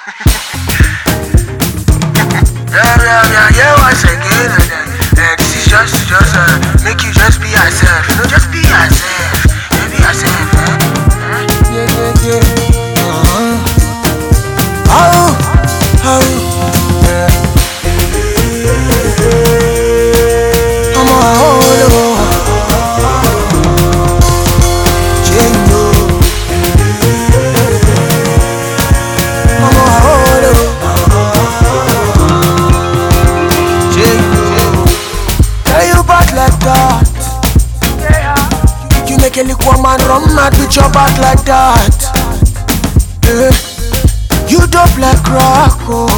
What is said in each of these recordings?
Yeah, once again, this is just make you just be yourself, just be yourself, be yourself, yeah. I'm you make a little woman run mad with your back like that. You dope like rock, oh.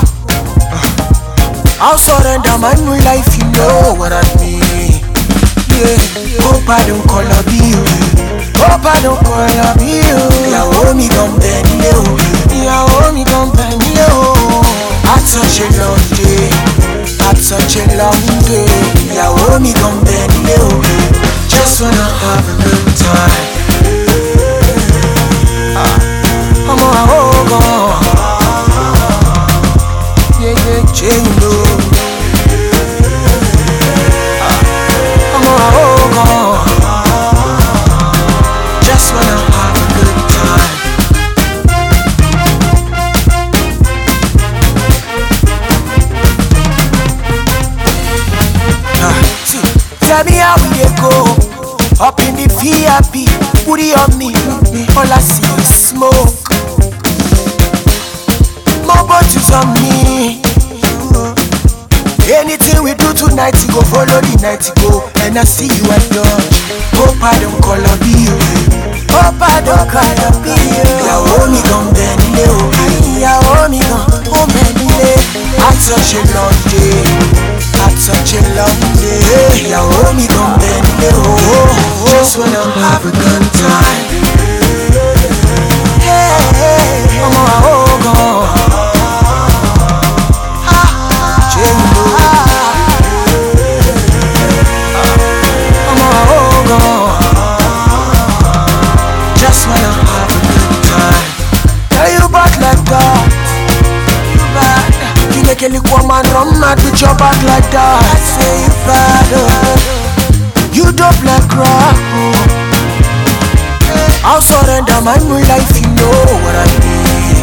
I'll surrender my new life, you know what I mean. Yeah, hope I don't call up you. Hope I don't call up you. Yeah, hold me gon' bend you. Yeah, hold me gon' bend you. At such a long day, at such a long day. Yeah, hold me gon' bend you. Just wanna have a good time. I'm a hold on. Yeah, you know. I'm a hold on. Just wanna have a good time. See, tell me how we dey go. Up in the VIP, booty on me, all I see is smoke. More bottles on me. Anything we do tonight, you go follow the night you go. And I see you at Dodge. Hope I don't call up you. Hope I don't call up you. Yeah, hold me gon' bend you. Yeah, hold me gon' bend you. At such a long day, at such a long day. Yeah, hold me gon' bend you. Just wanna have a good time. Hey, I'm a hold on. I'm a hold on. Just wanna have a good time. Tell you back like that. You bad. You make a little woman run mad with your back like that. I say you bad. You dope like rock. I'll surrender my new life, you know what I mean.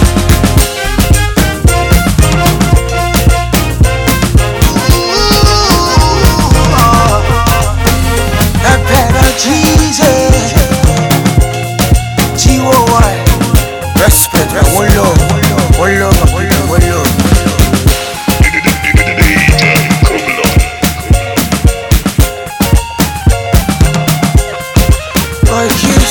That better Jesus. G-O-Y. Respect, one love, one love, one love, one love. Boy,